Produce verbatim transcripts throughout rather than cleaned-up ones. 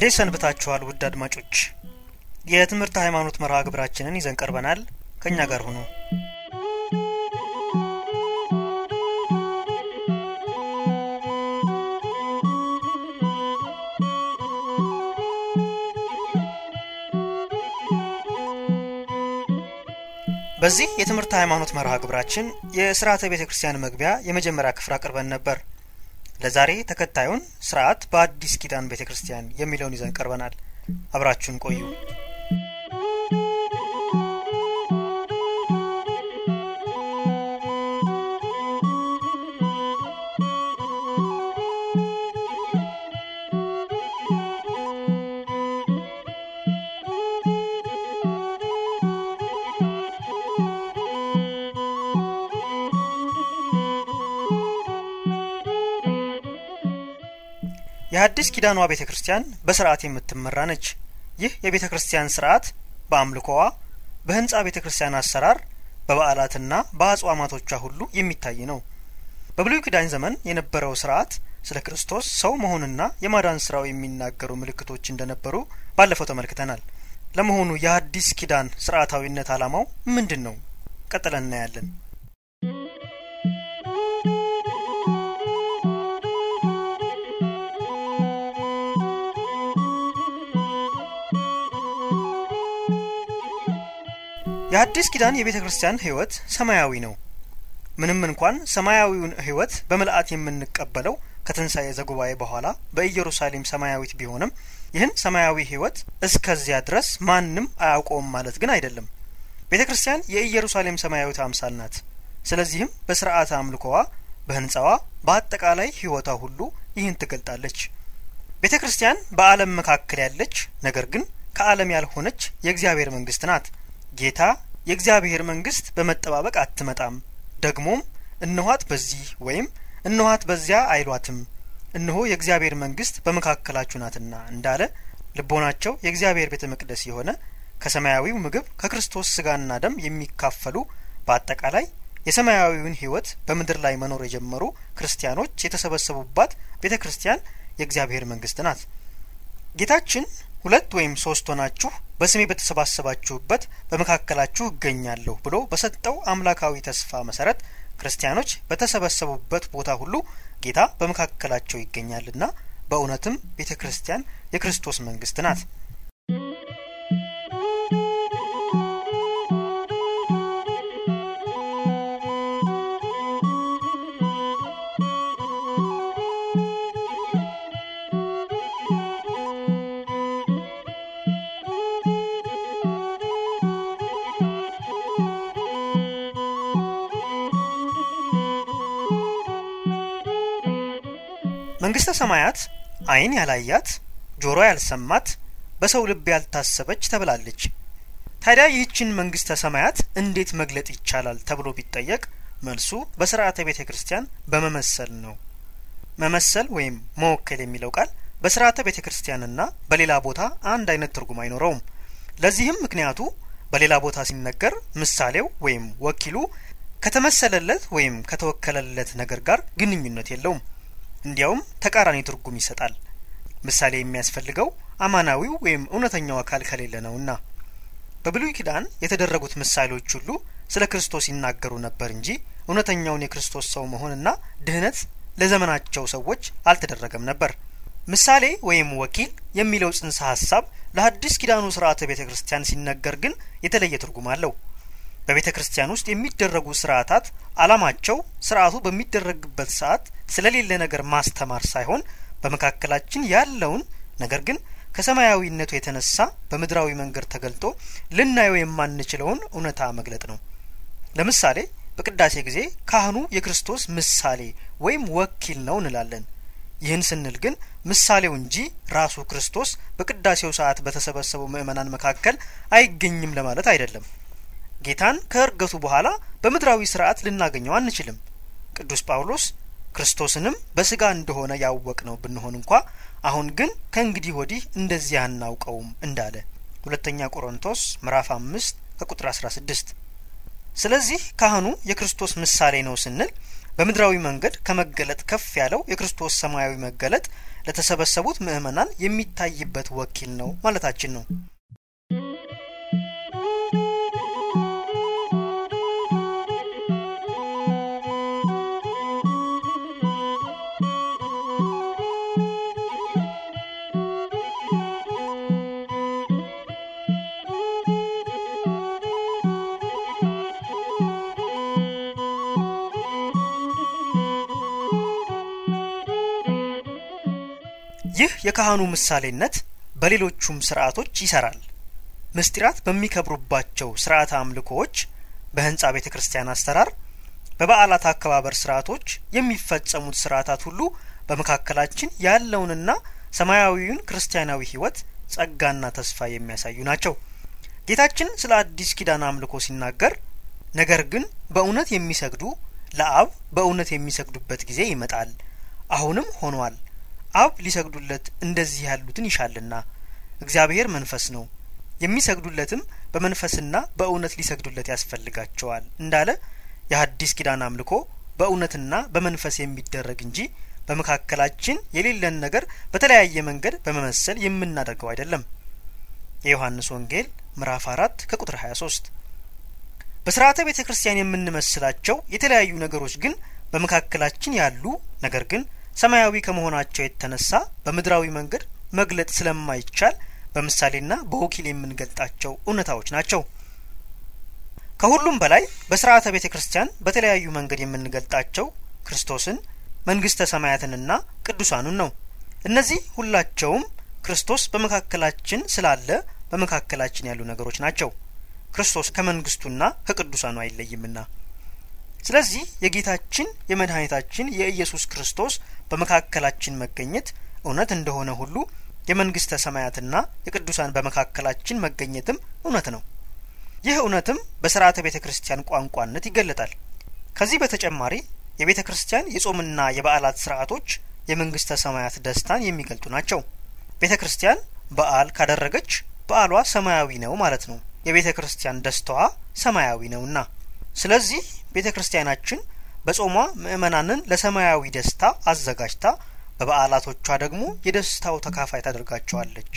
እንዴት ሰንብታችኋል ውድ አድማጮች? የትምህርት ሃይማኖት መርሃ ግብራችንን ይዘን ቀርበናል። ከኛ ጋር ሁኑ። በዚህ የትምህርት ሃይማኖት መርሃ ግብራችን የሥርዓተ ቤተክርስቲያን መግቢያ የመጀመሪያ ክፍል አቅርበን ነበር። ለዛሬ ተከታዩን ሥርዓት በአዲስ ኪዳን ቤተክርስቲያን የሚለውን ይዘን ቀርበናል። አብራችሁን ቆዩ። የአዲስ ኪዳኗ ቤተክርስቲያን በሥርዓት የምትመራ ነች። ይህ የቤተክርስቲያን ሥርዓት በአምልኮዋ፣ በህንጻ ቤተክርስቲያን አሰራር፣ በበዓላትና በአጽዋማቶቿ ሁሉ የሚታይ ነው። በብሉይ ኪዳን ዘመን የነበረው ሥርዓት ስለ ክርስቶስ ሰው መሆንና የማዳን ሥራው የሚናገሩ ምልክቶች እንደነበሩ ባለፈው ተመልክተናል። ለመሆኑ የአዲስ ኪዳን ሥርዓታዊነት ዓላማው ምንድነው? ቀጥለን እናያለን። የአዲስ ኪዳን የቤተክርስቲያን ህይወት ሰማያዊ ነው። ምንም እንኳን ሰማያዊውን ህይወት በመልአት የምንቀበለው ከትንሣኤ ዘጉባኤ በኋላ በኢየሩሳሌም ሰማያዊት ቢሆንም ይህን ሰማያዊ ህይወት እስከዚያ ድረስ ማንም አያውቀውም ማለት ግን አይደለም። ቤተክርስቲያን የኢየሩሳሌም ሰማያዊት አምሳል ናት። ስለዚህም በሥርዓተ አምልኮዋ፣ በህንጻዋ፣ በአጠቃላይ ህይወቷ ሁሉ ይህን ትገልጣለች። ቤተክርስቲያን በዓለም መካከል ያለች ነገር ግን ከዓለም ያልሆነች የእግዚአብሔር መንግስት ናት። ጌታ የእግዚአብሔር መንግስት በመጠባበቅ አትመጣም፣ ደግሞም እነኋት በዚህ ወይም እነኋት በዚያ አይሏትም፣ እነሆ የእግዚአብሔር መንግስት በመካከላችሁ ናትና እንዳለ ልቦናቸው የእግዚአብሔር ቤተ መቅደስ የሆነ ከሰማያዊው ምግብ ከክርስቶስ ስጋና ደም የሚካፈሉ በአጠቃላይ የሰማያዊውን ህይወት በምድር ላይ መኖር የጀመሩ ክርስቲያኖች የተሰበሰቡባት ቤተክርስቲያን የእግዚአብሔር መንግስት ናት። ጌታችን ሁለት ወይም ሶስት ሆናችሁ በስሜ በተሰባሰባችሁበት በመካከላችሁ እገኛለሁ ብሎ በሰጠው አምላካዊ ተስፋ መሰረት ክርስቲያኖች በተሰበሰቡበት ቦታ ሁሉ ጌታ በመካከላቸው ይገኛልና በእውነትም ቤተክርስቲያን የክርስቶስ መንግስት ናት። መንግስተ ሰማያት አይን ያላያት ጆሮ ያልሰማት በሰው ልብ ያልታሰበች ተብላለች። ታዲያ ይህችን መንግስተ ሰማያት እንዴት መግለጥ ይቻላል ተብሎ ቢጠየቅ መልሱ በሥርዓተ ቤተክርስቲያን በመመሰል ነው። መመሰል ወይም መወከል የሚለው ቃል በሥርዓተ ቤተክርስቲያንና በሌላ ቦታ አንድ አይነት ትርጉም አይኖረውም። ለዚህም ምክንያቱ በሌላ ቦታ ሲነገር ምሳሌው ወይም ወኪሉ ከተመሰለለት ወይም ከተወከለለት ነገር ጋር ግንኙነት የለውም። እንዲያውም ተቃራኒ ትርጉም ይሰጣል። ምሳሌ የሚያስፈልገው አማናዊው ወይም እውነተኛው አካል ከሌለ ነውና። በብሉይ ኪዳን የተደረጉት ምሳሌዎች ሁሉ ስለ ክርስቶስ ይናገሩ ነበር እንጂ እውነተኛውን የክርስቶስ ሰው መሆንና ድህነት ለዘመናቸው ሰዎች አልተደረገም ነበር። ምሳሌ ወይም ወኪል የሚለው ጽንሰ ሐሳብ ለአዲስ ኪዳኑ ሥርዓተ ቤተክርስቲያን ሲነገር ግን የተለየ ትርጉም አለው። በቤተክርስቲያን ውስጥ የሚደረጉ ሥርዓታት ዓላማቸው ሥርዓቱ በሚደረግበት ሰዓት ስለሌለ ነገር ማስተማር ሳይሆን በመካከላችን ያለውን ነገር ግን ከሰማያዊነቱ የተነሳ በምድራዊ መንገድ ተገልጦ ልናየው የማንችለውን እውነታ መግለጥ ነው። ለምሳሌ በቅዳሴ ጊዜ ካህኑ የክርስቶስ ምሳሌ ወይም ወኪል ነው እንላለን። ይህን ስንል ግን ምሳሌው እንጂ ራሱ ክርስቶስ በቅዳሴው ሰዓት በተሰበሰቡ ምእመናን መካከል አይገኝም ለማለት አይደለም። ጌታን ከእርገቱ በኋላ በምድራዊ ሥርዓት ልናገኘው አንችልም። ቅዱስ ጳውሎስ ክርስቶስንም በስጋ እንደሆነ ያወቅነው ብንሆን እንኳ አሁን ግን ከእንግዲህ ወዲህ እንደዚህ አናውቀውም እንዳለ ሁለተኛ ቆሮንቶስ ምዕራፍ አምስት ከቁጥር አስራ ስድስት። ስለዚህ ካህኑ የክርስቶስ ምሳሌ ነው ስንል በምድራዊ መንገድ ከመገለጥ ከፍ ያለው የክርስቶስ ሰማያዊ መገለጥ ለተሰበሰቡት ምእመናን የሚታይበት ወኪል ነው ማለታችን ነው። ይህ የካህኑ ምሳሌነት በሌሎቹም ሥርዓቶች ይሰራል። ምስጢራት በሚከብሩባቸው ሥርዓተ አምልኮዎች፣ በህንጻ ቤተክርስቲያን አስተራር፣ በበዓላት አከባበር ሥርዓቶች የሚፈጸሙት ሥርዓታት ሁሉ በመካከላችን ያለውንና ሰማያዊውን ክርስቲያናዊ ሕይወት ጸጋና ተስፋ የሚያሳዩ ናቸው። ጌታችን ስለ አዲስ ኪዳን አምልኮ ሲናገር ነገር ግን በእውነት የሚሰግዱ ለአብ በእውነት የሚሰግዱበት ጊዜ ይመጣል፣ አሁንም ሆኗል። አብ ሊሰግዱለት እንደዚህ ያሉትን ይሻልና እግዚአብሔር መንፈስ ነው፣ የሚሰግዱለትም በመንፈስና በእውነት ሊሰግዱለት ያስፈልጋቸዋል እንዳለ የሐዲስ ኪዳን አምልኮ በእውነትና በመንፈስ የሚደረግ እንጂ በመካከላችን የሌለን ነገር በተለያየ መንገድ በመመሰል የምናደርገው አይደለም። የዮሐንስ ወንጌል ምዕራፍ አራት ከቁጥር ሀያ ሶስት። በሥርዓተ ቤተክርስቲያን የምንመስላቸው የተለያዩ ነገሮች ግን በመካከላችን ያሉ ነገር ግን ሰማያዊ ከመሆናቸው የተነሳ በምድራዊ መንገድ መግለጥ ስለማይቻል በምሳሌና በወኪል የምንገልጣቸው እውነታዎች ናቸው። ከሁሉም በላይ በሥርዓተ ቤተክርስቲያን በተለያዩ መንገድ የምንገልጣቸው ክርስቶስን፣ መንግስተ ሰማያትንና ቅዱሳኑን ነው። እነዚህ ሁላቸውም ክርስቶስ በመካከላችን ስላለ በመካከላችን ያሉ ነገሮች ናቸው። ክርስቶስ ከመንግስቱና ከቅዱሳኑ አይለይምና። ስለዚህ የጌታችን የመድኃኒታችን የኢየሱስ ክርስቶስ በመካከላችን መገኘት እውነት እንደሆነ ሁሉ የመንግስተ ሰማያትና የቅዱሳን በመካከላችን መገኘትም እውነት ነው። ይህ እውነትም በሥርዓተ ቤተክርስቲያን ቋንቋነት ይገለጣል። ከዚህ በተጨማሪ የቤተክርስቲያን የጾምና የበዓላት ሥርዓቶች የመንግስተ ሰማያት ደስታን የሚገልጡ ናቸው። ቤተክርስቲያን በዓል ካደረገች በዓሏ ሰማያዊ ነው ማለት ነው። የቤተክርስቲያን ደስታዋ ሰማያዊ ነውና ስለዚህ ቤተክርስቲያናችን በጾሟ ምእመናንን ለሰማያዊ ደስታ አዘጋጅታ በበዓላቶቿ ደግሞ የደስታው ተካፋይ ታደርጋቸዋለች።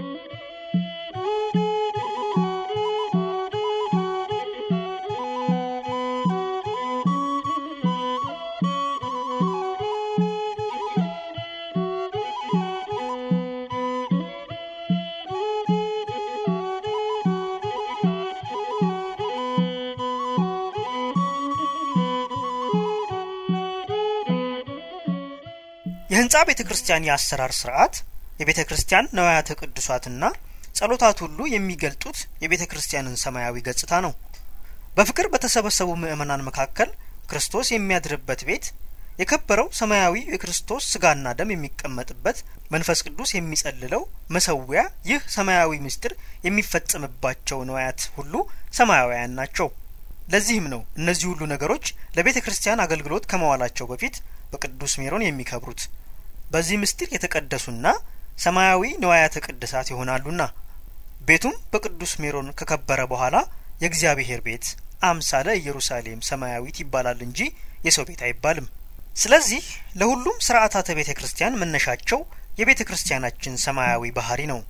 የህንጻ ቤተክርስቲያን የአሰራር ሥርዓት የቤተክርስቲያን ነዋያተ ቅዱሳትና ጸሎታት ሁሉ የሚገልጡት የቤተክርስቲያንን ሰማያዊ ገጽታ ነው። በፍቅር በተሰበሰቡ ምእመናን መካከል ክርስቶስ የሚያድርበት ቤት፣ የከበረው ሰማያዊ የክርስቶስ ስጋና ደም የሚቀመጥበት፣ መንፈስ ቅዱስ የሚጸልለው መሰዊያ፣ ይህ ሰማያዊ ምስጢር የሚፈጸምባቸው ነዋያት ሁሉ ሰማያዊያን ናቸው። ለዚህም ነው እነዚህ ሁሉ ነገሮች ለቤተክርስቲያን አገልግሎት ከመዋላቸው በፊት በቅዱስ ሜሮን የሚከብሩት። በዚህ ምስጢር የተቀደሱና ሰማያዊ ነዋያተ ቅድሳት ይሆናሉና። ቤቱም በቅዱስ ሜሮን ከከበረ በኋላ የእግዚአብሔር ቤት አምሳለ ኢየሩሳሌም ሰማያዊት ይባላል እንጂ የሰው ቤት አይባልም። ስለዚህ ለሁሉም ሥርዓታተ ቤተክርስቲያን መነሻቸው የቤተክርስቲያናችን ሰማያዊ ባህሪ ነው።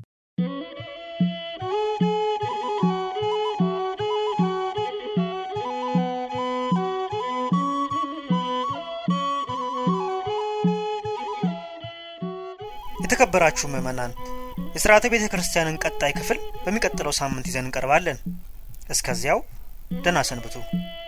የተከበራችሁ ምእመናን የሥርዓተ ቤተክርስቲያንን ቀጣይ ክፍል በሚቀጥለው ሳምንት ይዘን እንቀርባለን። እስከዚያው ደህና ሰንብቱ።